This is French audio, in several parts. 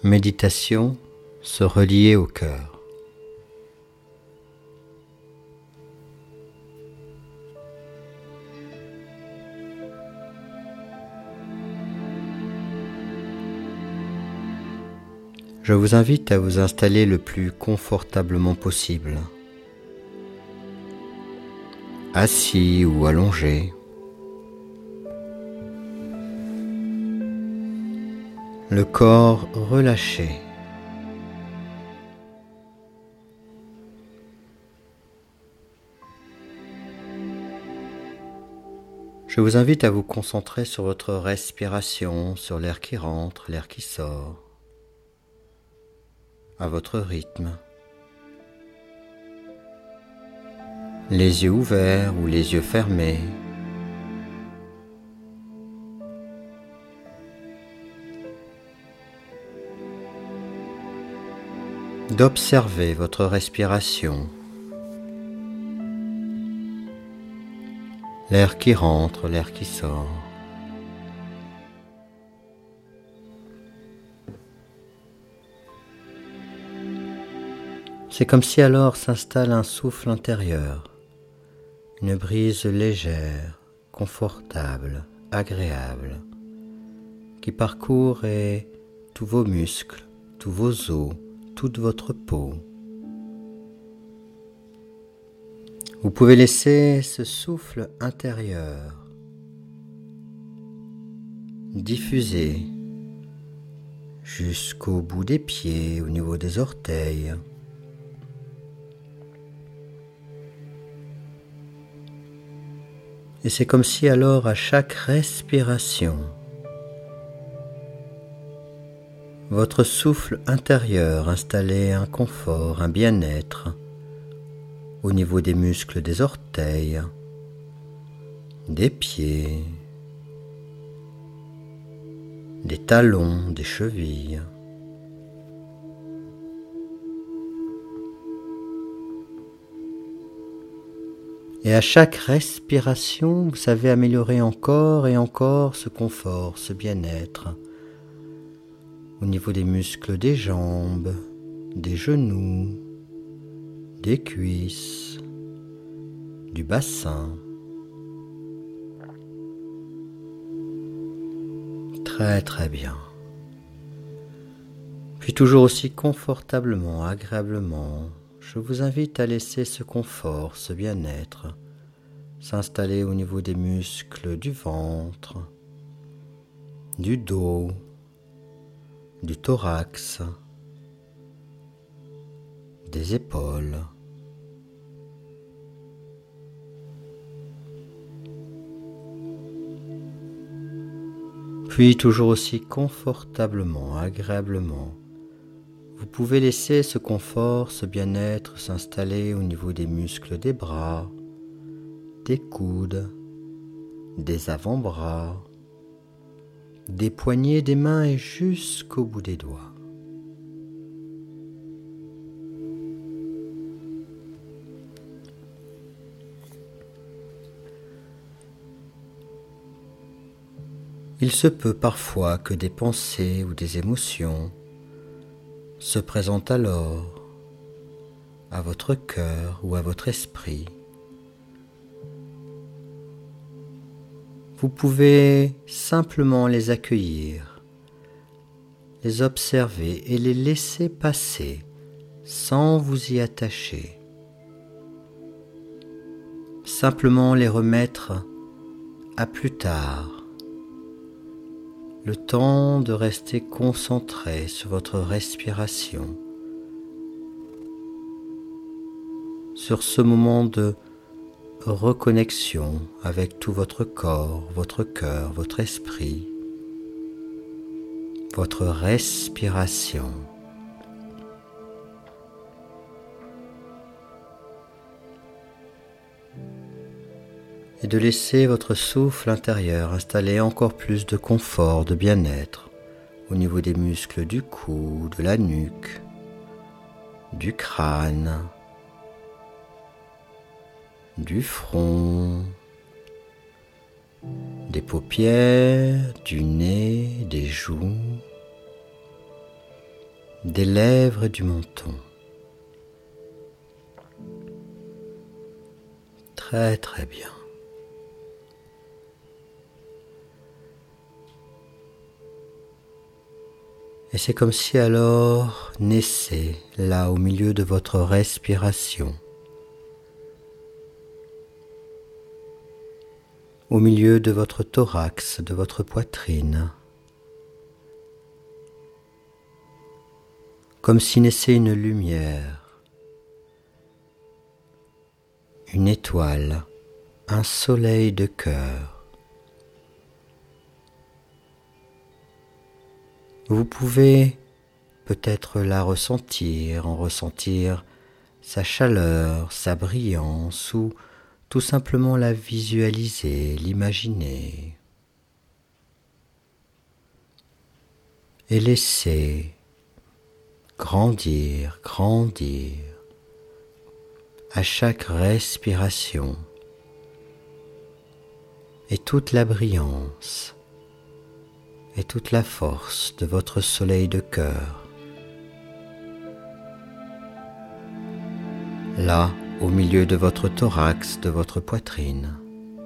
Méditation, se relier au cœur. Je vous invite à vous installer le plus confortablement possible, assis ou allongé. Le corps relâché. Je vous invite à vous concentrer sur votre respiration, sur l'air qui rentre, l'air qui sort, à votre rythme. Les yeux ouverts ou les yeux fermés. D'observer votre respiration, l'air qui rentre, l'air qui sort. C'est comme si alors s'installe un souffle intérieur, une brise légère, confortable, agréable, qui parcourt tous vos muscles, tous vos os, toute votre peau. Vous pouvez laisser ce souffle intérieur diffuser jusqu'au bout des pieds, au niveau des orteils. Et c'est comme si alors à chaque respiration, votre souffle intérieur installait un confort, un bien-être au niveau des muscles des orteils, des pieds, des talons, des chevilles. Et à chaque respiration, vous savez améliorer encore et encore ce confort, ce bien-être au niveau des muscles des jambes, des genoux, des cuisses, du bassin. Très très bien. Puis toujours aussi confortablement, agréablement, je vous invite à laisser ce confort, ce bien-être s'installer au niveau des muscles du ventre, du dos, du thorax, des épaules. Puis toujours aussi confortablement, agréablement, vous pouvez laisser ce confort, ce bien-être s'installer au niveau des muscles des bras, des coudes, des avant-bras, des poignets des mains et jusqu'au bout des doigts. Il se peut parfois que des pensées ou des émotions se présentent alors à votre cœur ou à votre esprit. Vous pouvez simplement les accueillir, les observer et les laisser passer sans vous y attacher. Simplement les remettre à plus tard. Le temps de rester concentré sur votre respiration, sur ce moment de reconnexion avec tout votre corps, votre cœur, votre esprit, votre respiration. Et de laisser votre souffle intérieur installer encore plus de confort, de bien-être au niveau des muscles du cou, de la nuque, du crâne, du front, des paupières, du nez, des joues, des lèvres et du menton. Très très bien. Et c'est comme si alors naissait là au milieu de votre respiration, au milieu de votre thorax, de votre poitrine, comme si naissait une lumière, une étoile, un soleil de cœur. Vous pouvez peut-être la ressentir, en ressentir sa chaleur, sa brillance, ou tout simplement la visualiser, l'imaginer. Et laisser grandir, grandir à chaque respiration. Et toute la brillance et toute la force de votre soleil de cœur. Là, au milieu de votre thorax, de votre poitrine.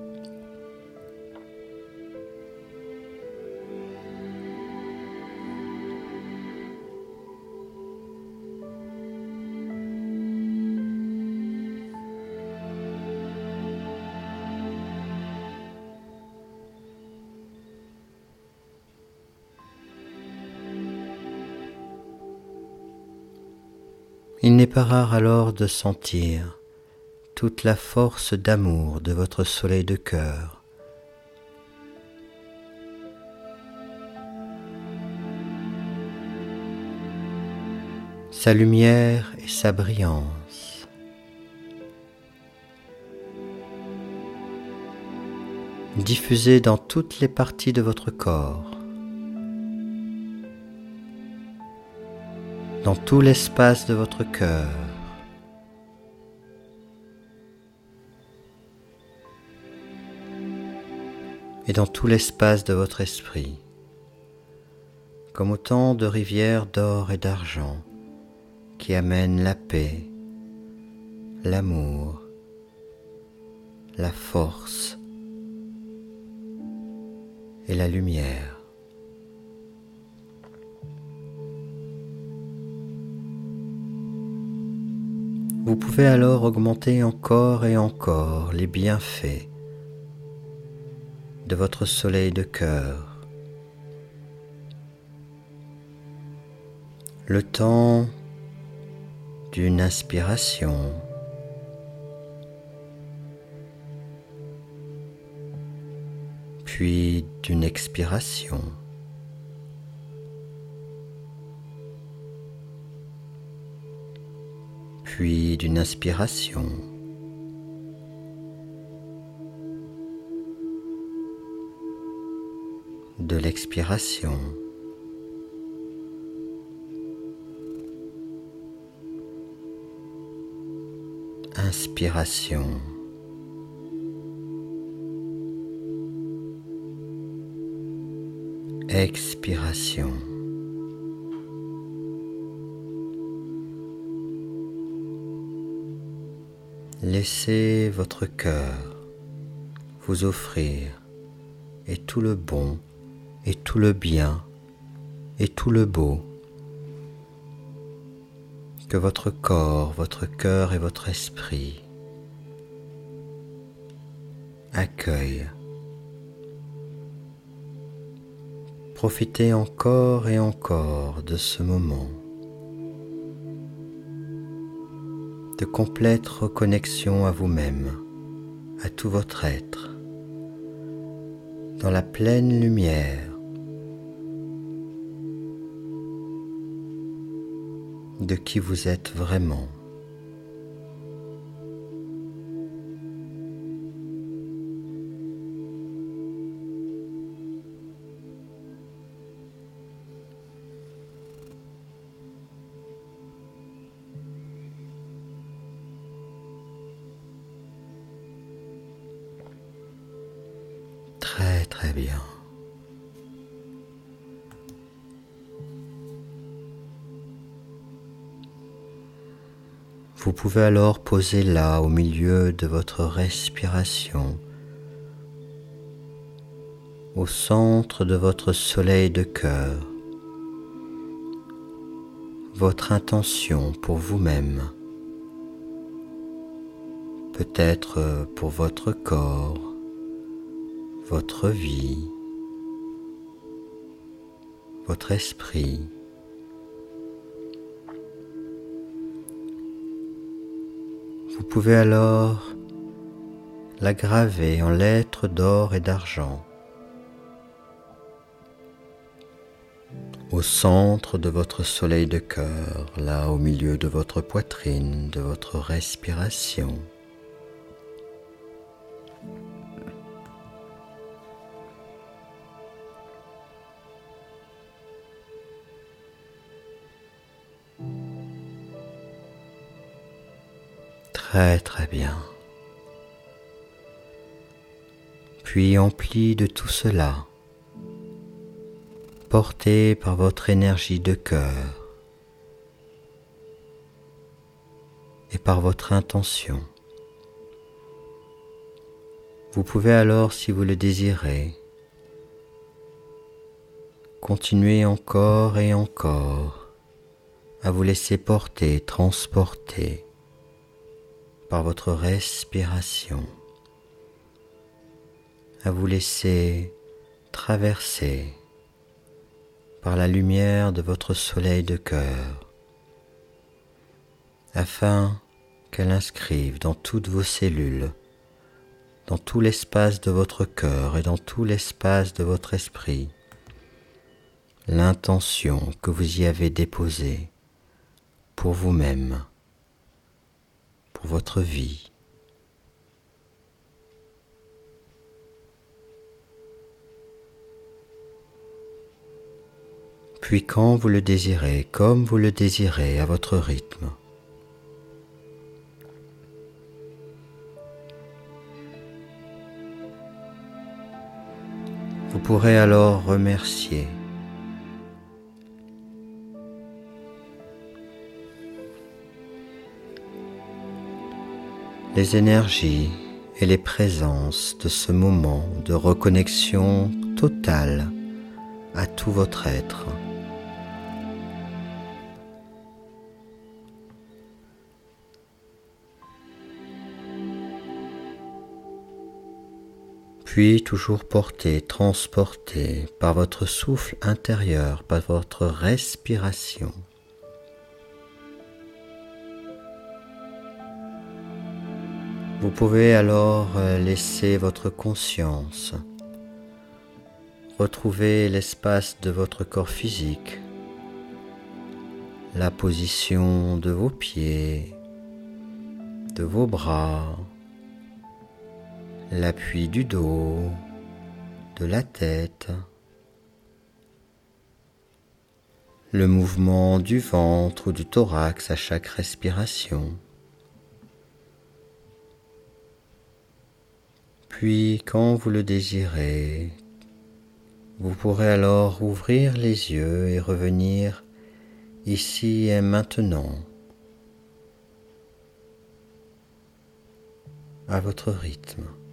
Il n'est pas rare alors de sentir toute la force d'amour de votre soleil de cœur. Sa lumière et sa brillance. Diffusée dans toutes les parties de votre corps. Dans tout l'espace de votre cœur. Et dans tout l'espace de votre esprit, comme autant de rivières d'or et d'argent qui amènent la paix, l'amour, la force et la lumière. Vous pouvez alors augmenter encore et encore les bienfaits de votre soleil de cœur. Le temps d'une inspiration, puis d'une expiration. Puis d'une inspiration, de l'expiration, inspiration, expiration. Laissez votre cœur vous offrir et tout le bon, et tout le bien, et tout le beau que votre corps, votre cœur et votre esprit accueillent. Profitez encore et encore de ce moment de complète reconnexion à vous-même, à tout votre être, dans la pleine lumière de qui vous êtes vraiment. Très très bien. Vous pouvez alors poser là, au milieu de votre respiration, au centre de votre soleil de cœur, votre intention pour vous-même, peut-être pour votre corps, votre vie, votre esprit. Vous pouvez alors la graver en lettres d'or et d'argent au centre de votre soleil de cœur, là au milieu de votre poitrine, de votre respiration. Très très bien. Puis empli de tout cela, porté par votre énergie de cœur et par votre intention, vous pouvez alors, si vous le désirez, continuer encore et encore à vous laisser porter, transporter par votre respiration, à vous laisser traverser par la lumière de votre soleil de cœur, afin qu'elle inscrive dans toutes vos cellules, dans tout l'espace de votre cœur et dans tout l'espace de votre esprit, l'intention que vous y avez déposée pour vous-même, pour votre vie. Puis quand vous le désirez, comme vous le désirez, à votre rythme, vous pourrez alors remercier les énergies et les présences de ce moment de reconnexion totale à tout votre être. Puis toujours porté, transporté par votre souffle intérieur, par votre respiration. Vous pouvez alors laisser votre conscience retrouver l'espace de votre corps physique, la position de vos pieds, de vos bras, l'appui du dos, de la tête, le mouvement du ventre ou du thorax à chaque respiration. Puis, quand vous le désirez, vous pourrez alors ouvrir les yeux et revenir ici et maintenant, à votre rythme.